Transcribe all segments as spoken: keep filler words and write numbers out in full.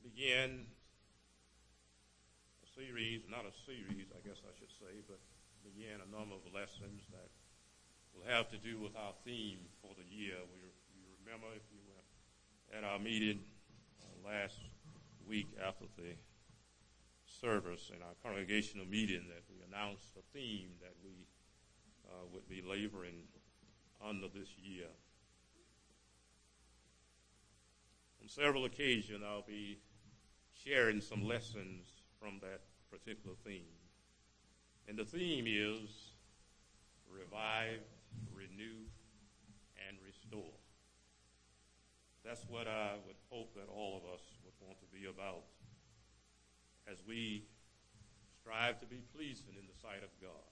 begin a series, not a series, I guess I should say, but begin a number of lessons that will have to do with our theme for the year. We, you remember, if you were at our meeting uh, last week after the service in our congregational meeting, that we announced a theme that we uh, would be laboring under this year. On several occasions, I'll be sharing some lessons from that particular theme. And the theme is revive, renew, and restore. That's what I would hope that all of us would want to be about as we strive to be pleasing in the sight of God.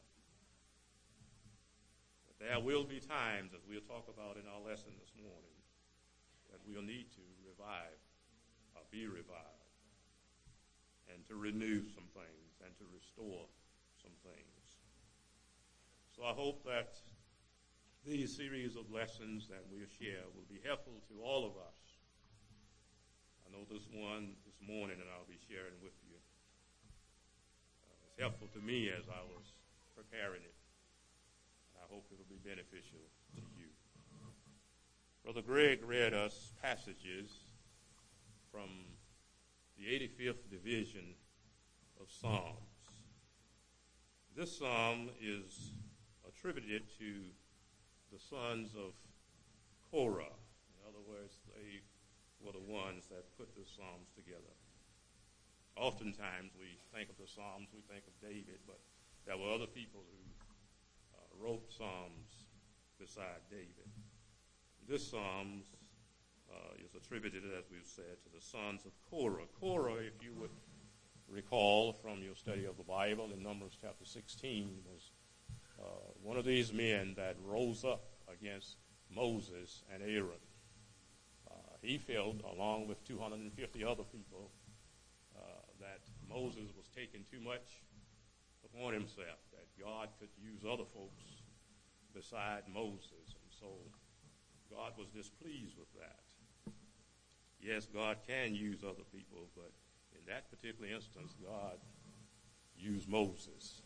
But there will be times, as we'll talk about in our lesson this morning, that we'll need to revive or be revived and to renew some things and to restore some things. So I hope that these series of lessons that we'll share will be helpful to all of us. I know this one this morning that I'll be sharing with you uh, was helpful to me as I was preparing it. And I hope it will be beneficial to you. Brother Greg read us passages from the eighty-fifth division of Psalms. This psalm is attributed to the sons of Korah. In other words, they were the ones that put the Psalms together. Oftentimes we think of the Psalms, we think of David, but there were other people who uh, wrote Psalms beside David. This Psalms uh, is attributed, as we've said, to the sons of Korah. Korah, if you would recall from your study of the Bible in Numbers chapter sixteen, was uh, one of these men that rose up against Moses and Aaron. Uh, he felt, along with two hundred fifty other people, uh, that Moses was taking too much upon himself, that God could use other folks beside Moses. And so God was displeased with that. Yes, God can use other people, but in that particular instance, God used Moses.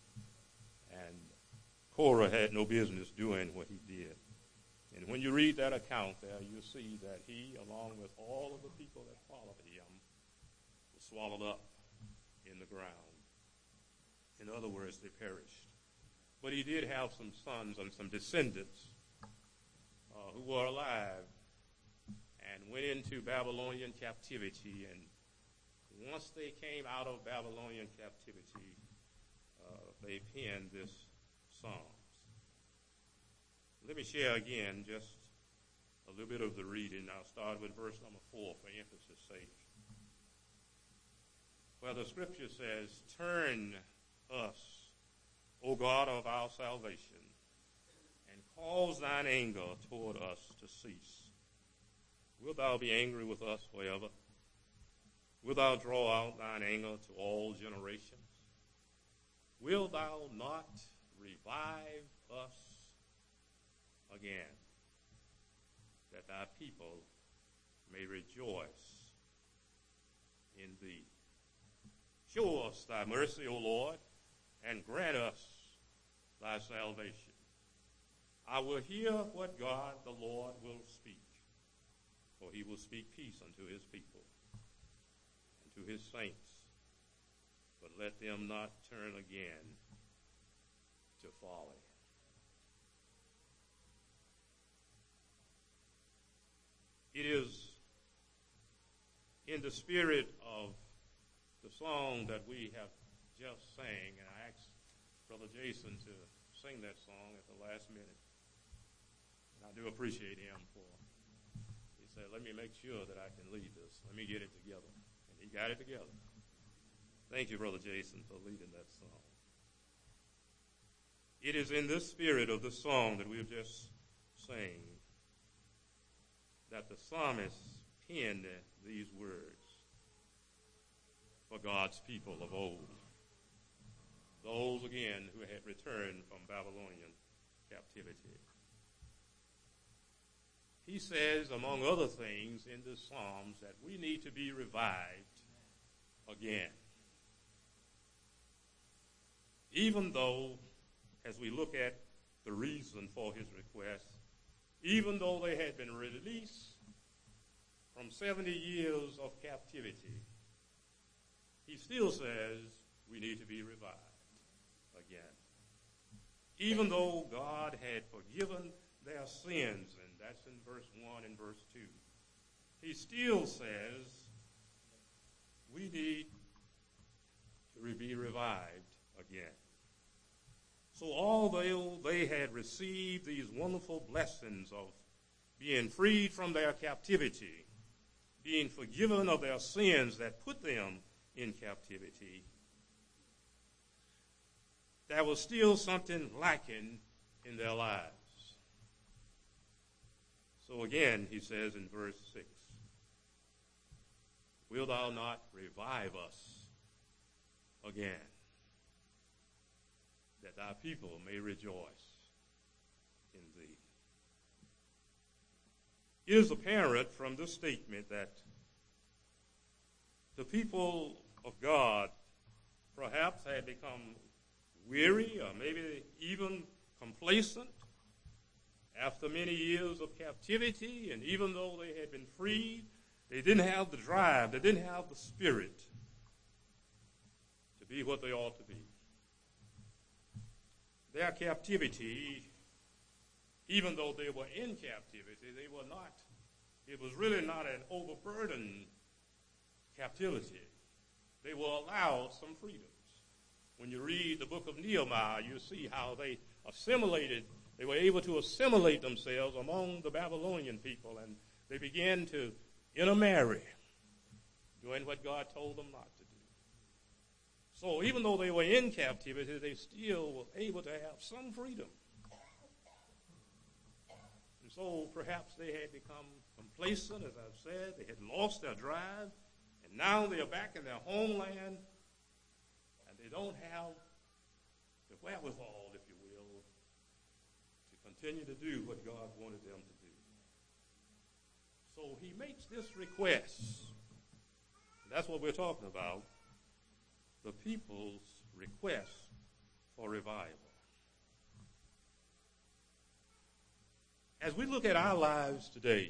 And Korah had no business doing what he did. And when you read that account there, you'll see that he, along with all of the people that followed him, was swallowed up in the ground. In other words, they perished. But he did have some sons and some descendants Uh, who were alive and went into Babylonian captivity. And once they came out of Babylonian captivity, uh, they penned this Psalms. Let me share again just a little bit of the reading. I'll start with verse number four for emphasis' sake, where the scripture says, "Turn us, O God of our salvation, and cause thine anger toward us to cease. Wilt thou be angry with us forever? Wilt thou draw out thine anger to all generations? Wilt thou not revive us again, that thy people may rejoice in thee? Show us thy mercy, O Lord, and grant us thy salvation. I will hear what God the Lord will speak, for he will speak peace unto his people and to his saints. But let them not turn again to folly." It is in the spirit of the song that we have just sang, and I asked Brother Jason to sing that song at the last minute. I do appreciate him for, he said, let me make sure that I can lead this. Let me get it together. And he got it together. Thank you, Brother Jason, for leading that song. It is in this spirit of the song that we have just sang that the psalmist penned these words for God's people of old. Those, again, who had returned from Babylonian captivity. he says, among other things in the Psalms, that we need to be revived again. Even though, as we look at the reason for his request, even though they had been released from seventy years of captivity, he still says we need to be revived again. Even though God had forgiven their sins, and that's in verse one and verse two, he still says we need to be revived again. So although they had received these wonderful blessings of being freed from their captivity, being forgiven of their sins that put them in captivity, there was still something lacking in their lives. So again, he says in verse six, "Wilt thou not revive us again, that thy people may rejoice in thee?" It is apparent from this statement that the people of God perhaps had become weary or maybe even complacent after many years of captivity, and even though they had been freed, they didn't have the drive, they didn't have the spirit to be what they ought to be. Their captivity, even though they were in captivity, they were not, it was really not an overburdened captivity. They were allowed some freedoms. When you read the book of Nehemiah, you see how they assimilated, they were able to assimilate themselves among the Babylonian people, and they began to intermarry, doing what God told them not to do. So even though they were in captivity, they still were able to have some freedom. And so perhaps they had become complacent, as I've said. They had lost their drive, and now they are back in their homeland, and they don't have the wherewithal, if you will, to continue to do what God wanted them to do. So he makes this request. That's what we're talking about, the people's request for revival. As we look at our lives today,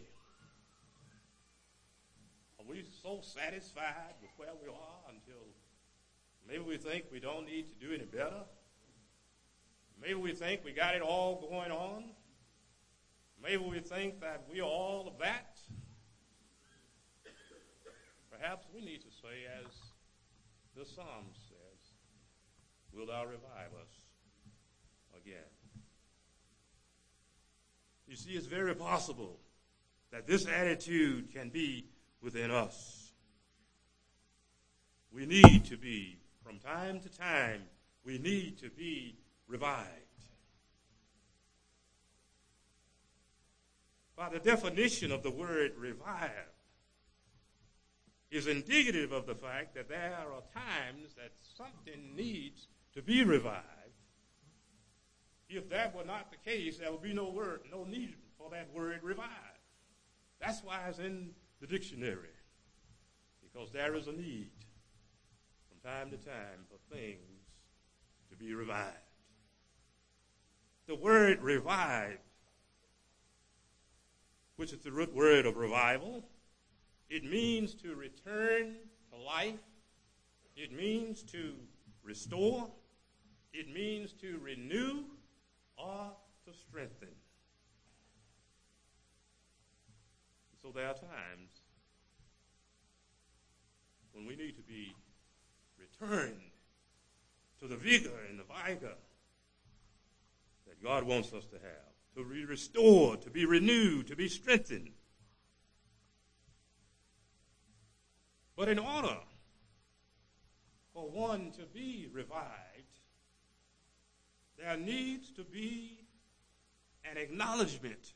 are we so satisfied with where we are until maybe we think we don't need to do any better? Maybe we think we got it all going on. Maybe we think that we are all of that. Perhaps we need to say, as the Psalm says, "Wilt thou revive us again?" You see, it's very possible that this attitude can be within us. We need to be, from time to time, we need to be revived. By the definition of the word revive, is indicative of the fact that there are times that something needs to be revived. If that were not the case, there would be no word, no need for that word revive. That's why it's in the dictionary, because there is a need from time to time for things to be revived. The word revive, which is the root word of revival, it means to return to life. It means to restore. It means to renew or to strengthen. So there are times when we need to be returned to the vigor and the vigor that God wants us to have, to be restored, to be renewed, to be strengthened. But in order for one to be revived, there needs to be an acknowledgement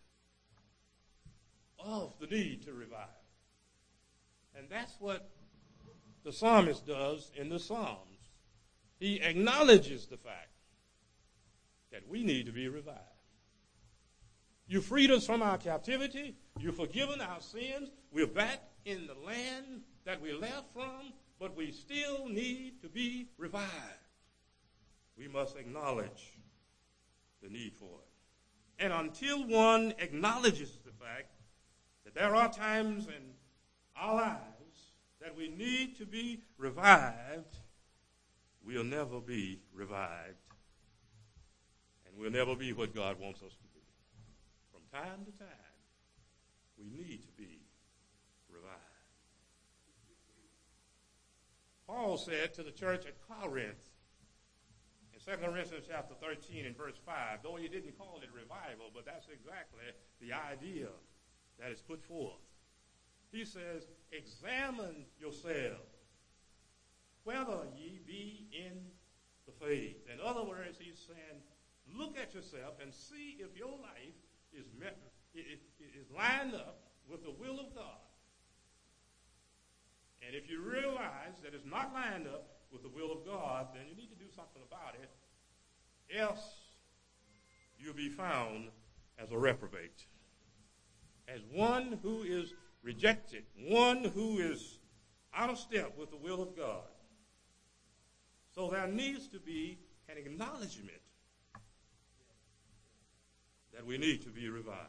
of the need to revive. And that's what the psalmist does in the Psalms. He acknowledges the fact that we need to be revived. You freed us from our captivity. You've forgiven our sins. We're back in the land that we left from, but we still need to be revived. We must acknowledge the need for it. And until one acknowledges the fact that there are times in our lives that we need to be revived, we'll never be revived. And we'll never be what God wants us to be. From time to time, we need to be revived. Paul said to the church at Corinth, in Second Corinthians chapter thirteen and verse five, though he didn't call it revival, but that's exactly the idea that is put forth. He says, examine yourselves, whether ye be in the faith. In other words, he's saying, look at yourself and see if your life is, met, is lined up with the will of God. And if you realize that it's not lined up with the will of God, then you need to do something about it. Else, you'll be found as a reprobate, as one who is rejected, one who is out of step with the will of God. So there needs to be an acknowledgement that we need to be revived.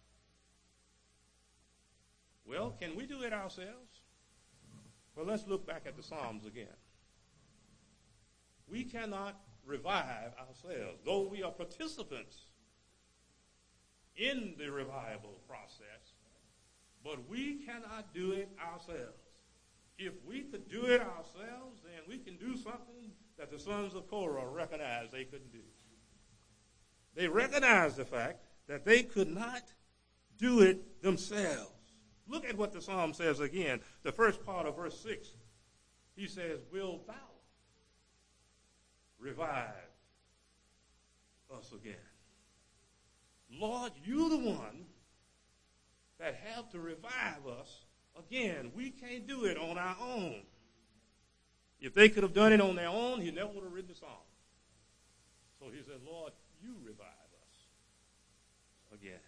Well, can we do it ourselves? Well, let's look back at the Psalms again. We cannot revive ourselves, though we are participants in the revival process, but we cannot do it ourselves. If we could do it ourselves, then we can do something that the sons of Korah recognized they couldn't do. They recognized the fact that they could not do it themselves. Look at what the psalm says again. The first part of verse six. He says, will thou revive us again? Lord, you're the one that have to revive us again. We can't do it on our own. If they could have done it on their own, he never would have written the song. So he said, Lord, you revive us again.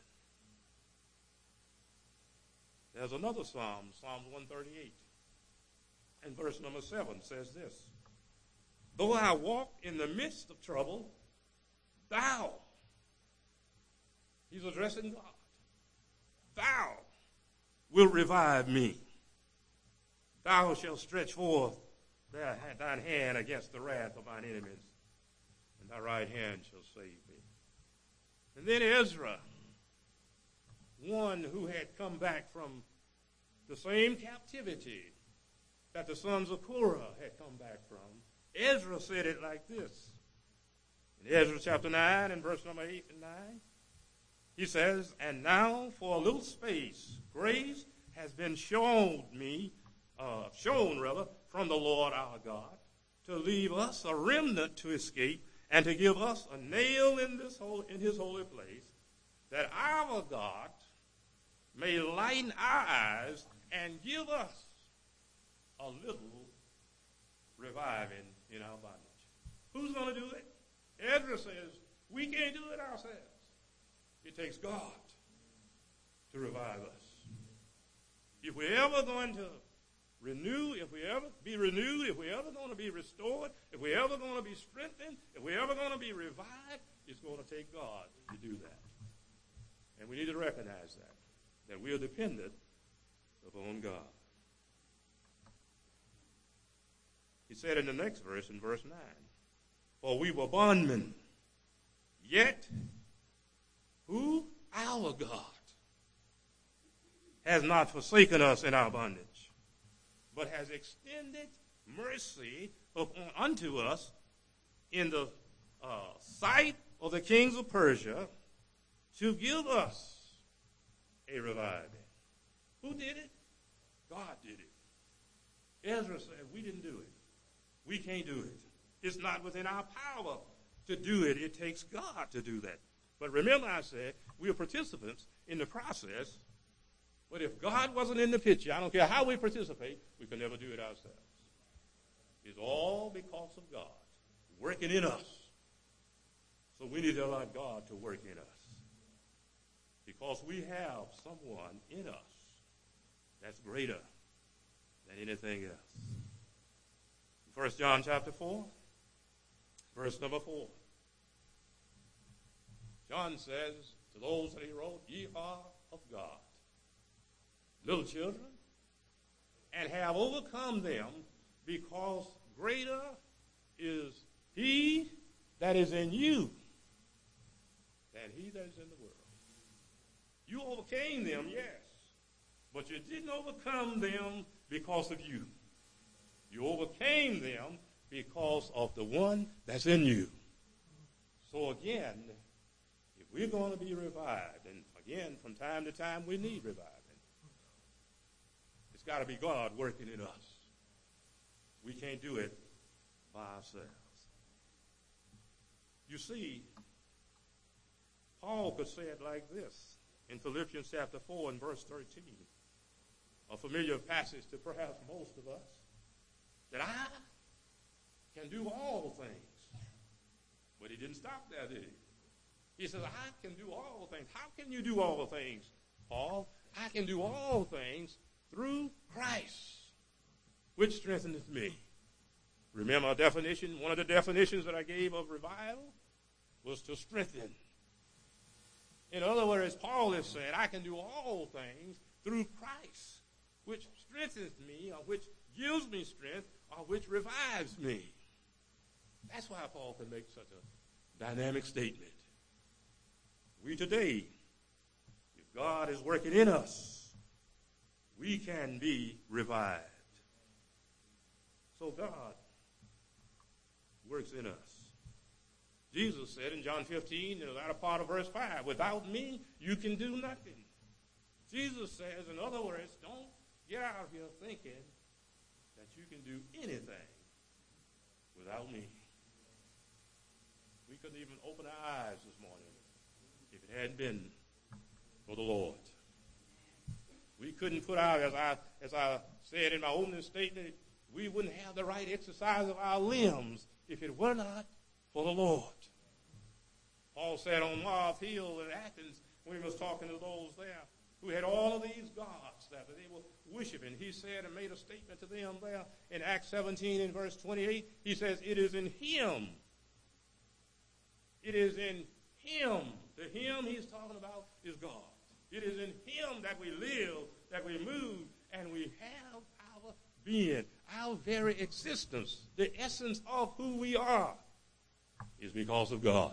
There's another psalm, Psalm one thirty-eight. And verse number seven says this. Though I walk in the midst of trouble, thou, he's addressing God, thou will revive me. Thou shalt stretch forth thine hand against the wrath of mine enemies, and thy right hand shall save me. And then Ezra, one who had come back from the same captivity that the sons of Korah had come back from, Ezra said it like this. In Ezra chapter nine and verse number eight and nine, he says, and now for a little space, grace has been shown me, uh, shown rather, from the Lord our God, to leave us a remnant to escape, and to give us a nail in this whole, in his holy place, that our God may lighten our eyes and give us a little reviving in our bondage. Who's going to do it? Ezra says, we can't do it ourselves. It takes God to revive us. If we're ever going to renew, if we ever be renewed, if we're ever going to be restored, if we're ever going to be strengthened, if we're ever going to be revived, it's going to take God to do that. And we need to recognize that, that we are dependent upon God. He said in the next verse, in verse nine, for we were bondmen, yet who? Our God has not forsaken us in our bondage, but has extended mercy upon, unto us in the uh, sight of the kings of Persia to give us a reviving. Who did it? God did it. Ezra said, we didn't do it. We can't do it. It's not within our power to do it. It takes God to do that. But remember I said, we are participants in the process. But if God wasn't in the picture, I don't care how we participate, we can never do it ourselves. It's all because of God working in us. So we need to allow God to work in us. because we have someone in us that's greater than anything else. First John chapter four, verse number four. John says to those that he wrote, ye are of God, little children, and have overcome them, because greater is he that is in you than he that is in the world. You overcame them, yes, but you didn't overcome them because of you. You overcame them because of the one that's in you. So again, if we're going to be revived, and again, from time to time we need reviving, it's got to be God working in us. We can't do it by ourselves. You see, Paul could say it like this in Philippians chapter four and verse thirteen, a familiar passage to perhaps most of us, that I can do all things. But he didn't stop there, did he? He says, I can do all things. How can you do all things, Paul? I can do all things through Christ, which strengthens me. Remember a definition? One of the definitions that I gave of revival was to strengthen. In other words, Paul is saying, I can do all things through Christ, which strengthens me, or which gives me strength, or which revives me. That's why Paul can make such a dynamic statement. We today, if God is working in us, we can be revived. So God works in us. Jesus said in John fifteen, in the latter part of verse five, without me, you can do nothing. Jesus says, in other words, don't get out of here thinking that you can do anything without me. We couldn't even open our eyes this morning if it hadn't been for the Lord. We couldn't put out, as I, as I said in my opening statement, we wouldn't have the right exercise of our limbs if it were not for the Lord. Paul said on Mars Hill in Athens, when he was talking to those there who had all of these gods that they were worshiping, he said and made a statement to them there in Acts seventeen in verse twenty-eight. He says, it is in him. It is in him. The him he's talking about is God. It is in him that we live, that we move, and we have our being, our very existence. The essence of who we are is because of God.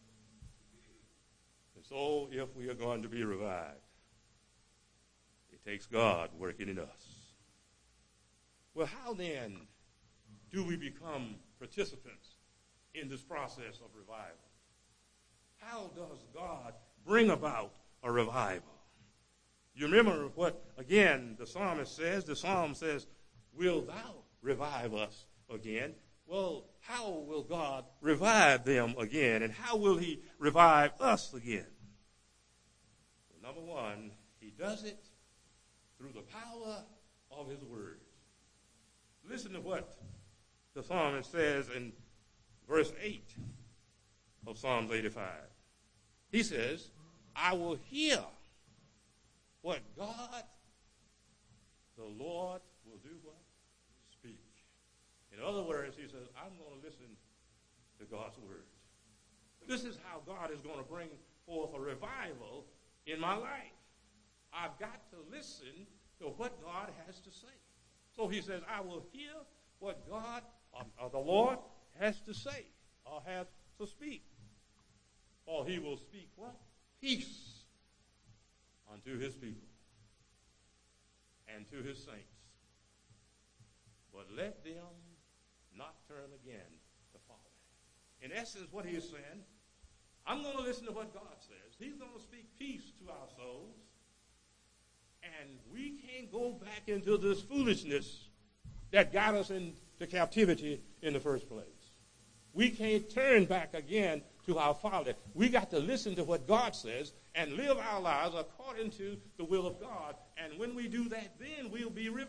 And so if we are going to be revived, it takes God working in us. Well, how then do we become participants in this process of revival? How does God bring about a revival? You remember what, again, the psalmist says? The psalm says, will thou revive us again? Well, how will God revive them again? And how will he revive us again? Well, number one, he does it through the power of his word. Listen to what the psalmist says in verse eight of Psalms eighty-five. He says, I will hear what God, the Lord, will do what? Speak. In other words, he says, I'm going to listen to God's word. This is how God is going to bring forth a revival in my life. I've got to listen to what God has to say. So he says, I will hear what God, or, or the Lord, has to say, or has to speak. Or he will speak what? Peace unto his people and to his saints. But let them not turn again to folly. In essence, what he is saying, I'm going to listen to what God says. He's going to speak peace to our souls. And we can't go back into this foolishness that got us into captivity in the first place. We can't turn back again to our folly. We got to listen to what God says and live our lives according to the will of God. And when we do that, then we'll be revived.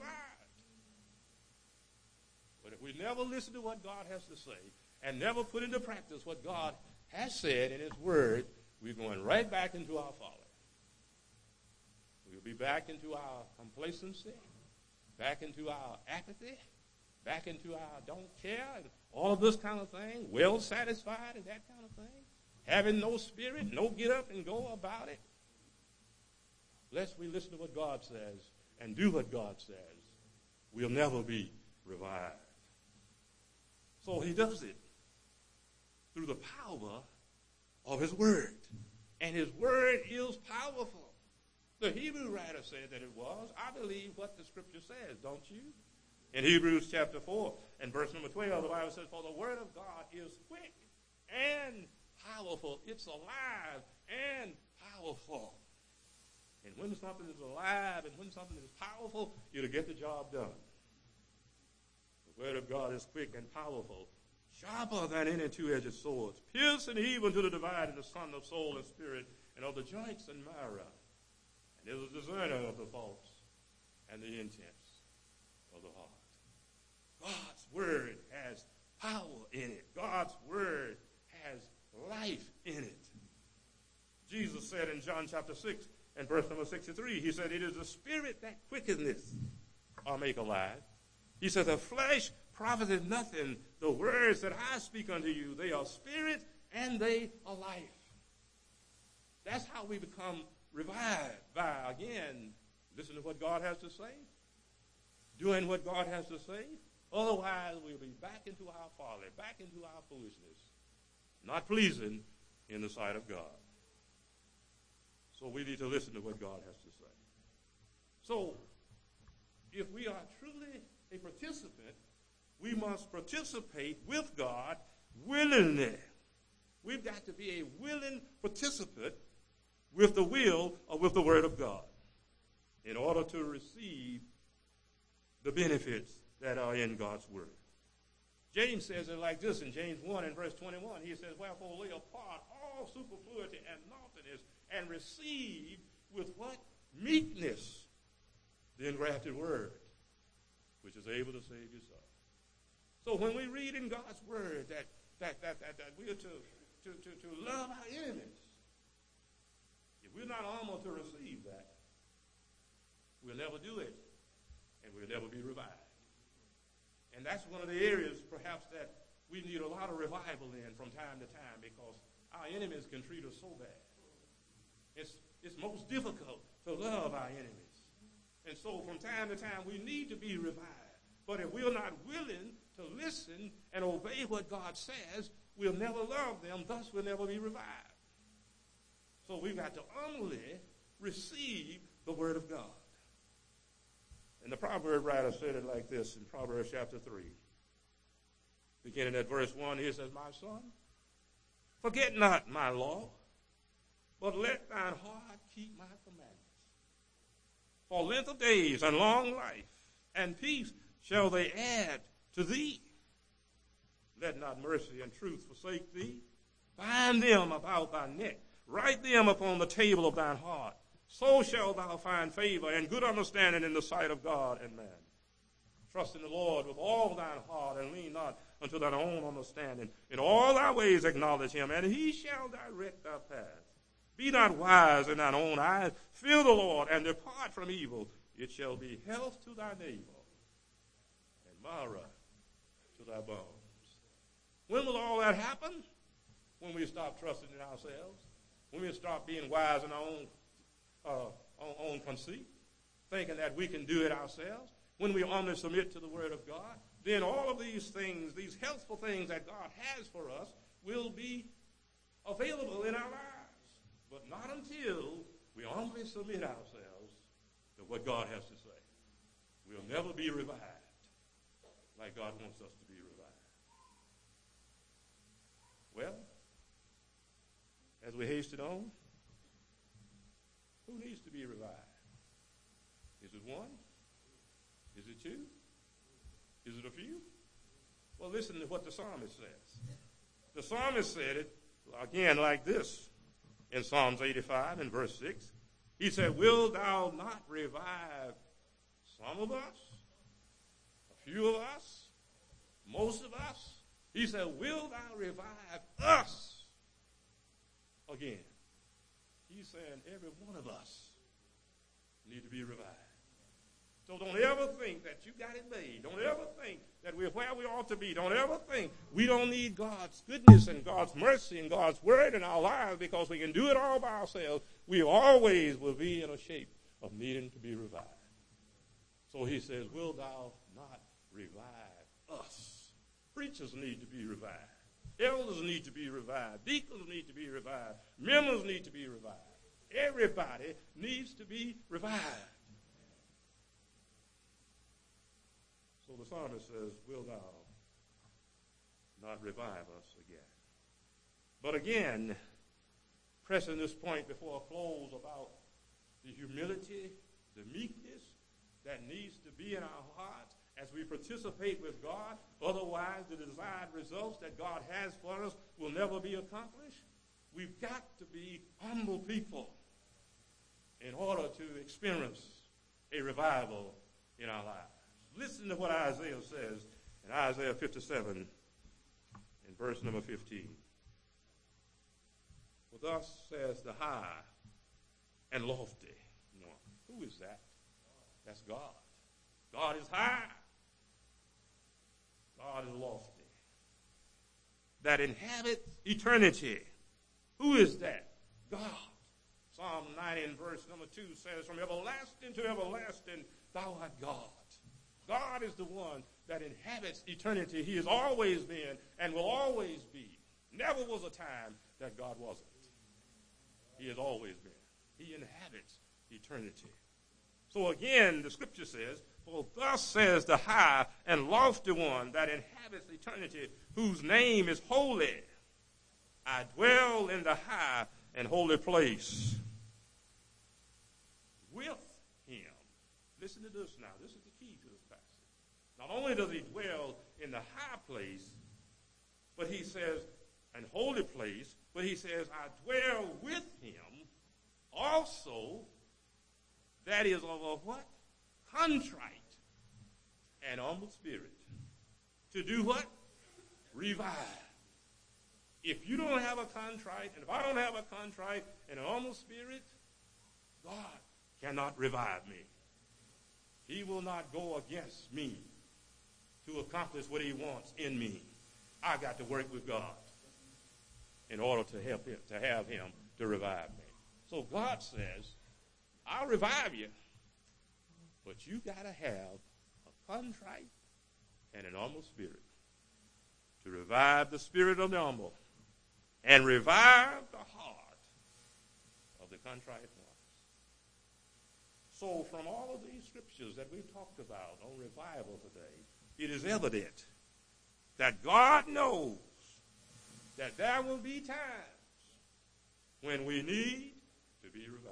But if we never listen to what God has to say and never put into practice what God has said in his word, we're going right back into our folly. be back into our complacency, back into our apathy, back into our don't care, and all of this kind of thing, well satisfied and that kind of thing, having no spirit, no get up and go about it. Lest we listen to what God says and do what God says, we'll never be revived. So he does it through the power of his word. And his word is powerful. The Hebrew writer said that it was. I believe what the scripture says, don't you? In Hebrews chapter four and verse number twelve, the Bible says, for the word of God is quick and powerful. It's alive and powerful. And when something is alive and when something is powerful, it'll get the job done. The word of God is quick and powerful, sharper than any two-edged sword, piercing even to the dividing the son of soul and spirit, and of the joints and marrow, and is a discerner of the thoughts and the intents of the heart. God's word has power in it. God's word has life in it. Jesus said in John chapter six and verse number sixty-three, he said, it is the spirit that quickeneth or make alive. He said, the flesh profiteth nothing. The words that I speak unto you, they are spirit and they are life. That's how we become revived, by, again, listening to what God has to say, doing what God has to say. Otherwise, we'll be back into our folly, back into our foolishness, not pleasing in the sight of God. So we need to listen to what God has to say. So if we are truly a participant, we must participate with God willingly. We've got to be a willing participant with the will or with the word of God in order to receive the benefits that are in God's word. James says it like this in James one and verse twenty-one. He says, wherefore lay apart all superfluity and naughtiness and receive with what? Meekness the engrafted word, which is able to save your soul. So when we read in God's word that that that that, that we are to, to, to, to love our enemies, if we're not armored to receive that, we'll never do it, and we'll never be revived. And that's one of the areas, perhaps, that we need a lot of revival in from time to time, because our enemies can treat us so bad. It's, it's most difficult to love our enemies. And so from time to time, we need to be revived. But if we're not willing to listen and obey what God says, we'll never love them, thus we'll never be revived. So we've got to humbly receive the word of God. And the Proverbs writer said it like this in Proverbs chapter three. Beginning at verse one, he says, my son, forget not my law, but let thine heart keep my commandments. For length of days and long life and peace shall they add to thee. Let not mercy and truth forsake thee. Bind them about thy neck. Write them upon the table of thine heart. So shalt thou find favor and good understanding in the sight of God and man. Trust in the Lord with all thine heart, and lean not unto thine own understanding. In all thy ways acknowledge him, and he shall direct thy path. Be not wise in thine own eyes. Fear the Lord, and depart from evil. It shall be health to thy navel, and marrow to thy bones. When will all that happen? When we stop trusting in ourselves. When we stop being wise in our own Uh, on, on conceit, thinking that we can do it ourselves. When we only submit to the word of God, then all of these things, these healthful things that God has for us, will be available in our lives. But not until we only submit ourselves to what God has to say. We'll never be revived like God wants us to be revived. Well, as we hasten on, who needs to be revived? Is it one? Is it two? Is it a few? Well, listen to what the psalmist says. The psalmist said it, again, like this in Psalms eighty-five and verse six. He said, will thou not revive some of us? A few of us? Most of us? He said, will thou revive us again? He's saying every one of us need to be revived. So don't ever think that you got it made. Don't ever think that we're where we ought to be. Don't ever think we don't need God's goodness and God's mercy and God's word in our lives because we can do it all by ourselves. We always will be in a shape of needing to be revived. So he says, will thou not revive us? Preachers need to be revived. Elders need to be revived. Deacons need to be revived. Members need to be revived. Everybody needs to be revived. So the psalmist says, will thou not revive us again? But again, pressing this point before a close about the humility, the meekness that needs to be in our hearts as we participate with God. Otherwise, the desired results that God has for us will never be accomplished. We've got to be humble people in order to experience a revival in our lives. Listen to what Isaiah says in Isaiah fifty-seven in verse number fifteen. For thus says the high and lofty one. Who is that? That's God. God is high. God is lofty. That inhabits eternity. Who is that? God. Psalm ninety in verse number two says, from everlasting to everlasting, thou art God. God is the one that inhabits eternity. He has always been and will always be. Never was a time that God wasn't. He has always been. He inhabits eternity. So again, the scripture says, for thus says the high and lofty one that inhabits eternity, whose name is holy. I dwell in the high and holy place with him. Listen to this now. This is the key to this passage. Not only does he dwell in the high place, but he says, an holy place, but he says, I dwell with him also, that is of a what? Contrite and humble spirit. To do what? Revive. If you don't have a contrite, and if I don't have a contrite and an humble spirit, God cannot revive me. He will not go against me to accomplish what he wants in me. I got to work with God in order to help him, to have him to revive me. So God says, I'll revive you, but you got to have a contrite and an humble spirit to revive the spirit of the humble and revive the heart of the contrite ones. So from all of these scriptures that we've talked about on revival today, it is evident that God knows that there will be times when we need to be revived.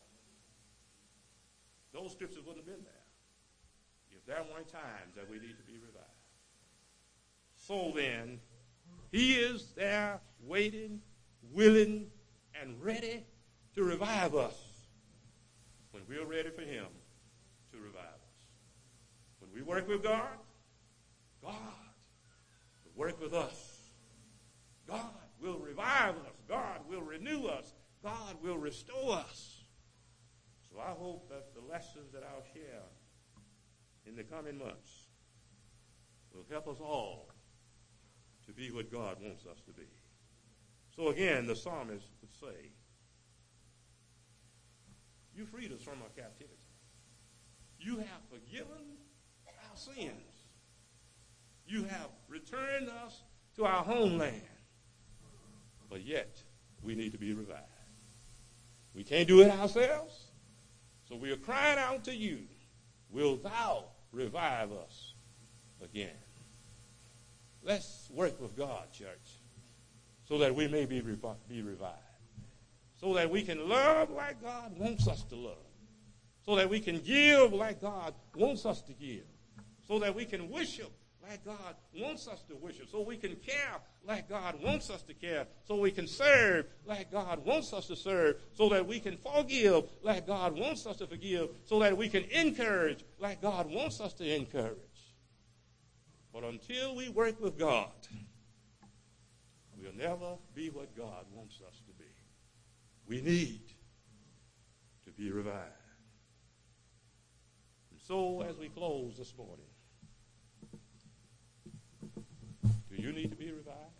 Those scriptures wouldn't have been there if there weren't times that we need to be revived. So then, he is there waiting, willing, and ready to revive us when we're ready for him to revive us. When we work with God, God will work with us. God will revive us. God will renew us. God will restore us. So I hope that the lessons that I'll share in the coming months will help us all to be what God wants us to be. So again, the psalmist would say, you freed us from our captivity. You have forgiven our sins. You have returned us to our homeland. But yet, we need to be revived. We can't do it ourselves. So we are crying out to you, will thou revive us again? Let's work with God, church, so that we may be, revi- be revived. So that we can love like God wants us to love. So that we can give like God wants us to give. So that we can worship like God wants us to worship. So we can care like God wants us to care. So we can serve like God wants us to serve. So that we can forgive like God wants us to forgive. So that we can encourage like God wants us to encourage. But until we work with God, we'll never be what God wants us to be. We need to be revived. So as we close this morning, do you need to be revived?